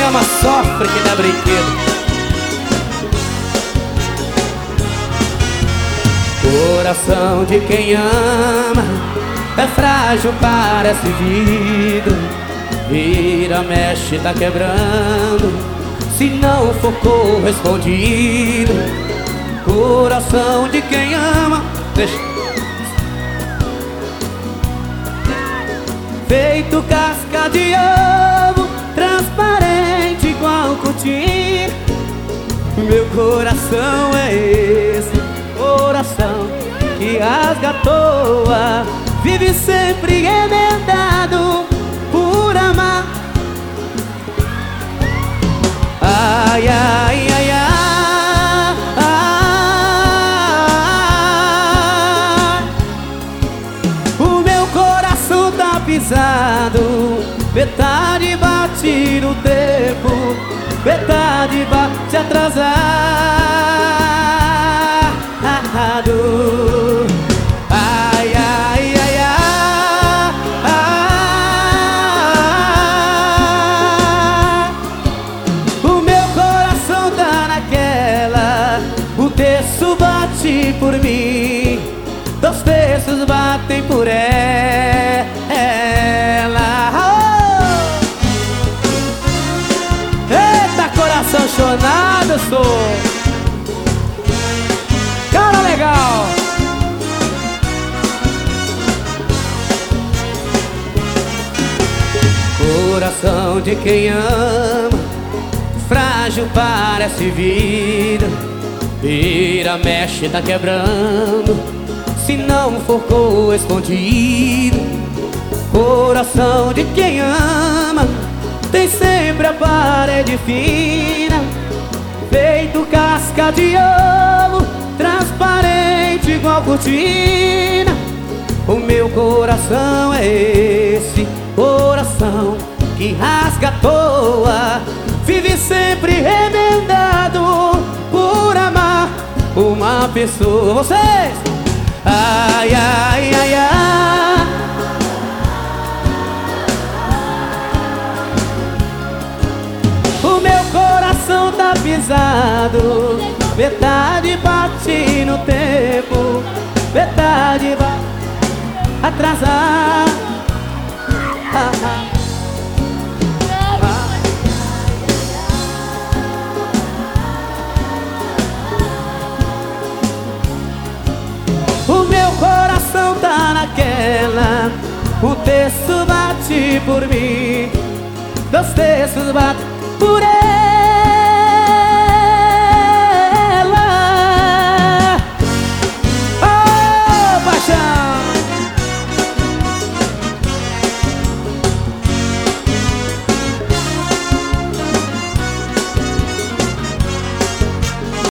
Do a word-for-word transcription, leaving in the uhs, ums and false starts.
ama sofre que dá brinquedo. Coração de quem ama é frágil, parece vidro. Vira, mexe, tá quebrando se não for correspondido. Coração de quem ama, deixa. Feito casca de ovo, transparente igual cutim. Meu coração é esse, coração que rasga à toa, vive sempre remendado por amar. Ai, ai, ai, ai, ai. O meu coração tá pisado, metade bate no tempo, metade bate atrasado. Ai, ai, ai, ai, ai. O meu coração tá naquela, um terço bate por mim, dois terços batem por ela. Oh! Eita, coração chonado, sou cara legal. Coração de quem ama, frágil, parece vidro. Vira, mexe, tá quebrando se não for correspondido. Coração de quem ama tem sempre a parede fina, feito casca de ovo, transparente igual cortina. O meu coração é esse, coração que rasga à toa, vive sempre remendado por amar uma pessoa. Vocês! Ai, ai, ai, ai. O meu coração tá pisado, metade bate no tempo, metade bate atrasar. Ah, ah. O meu coração tá naquela, um terço bate por mim, dois terços bate por ele.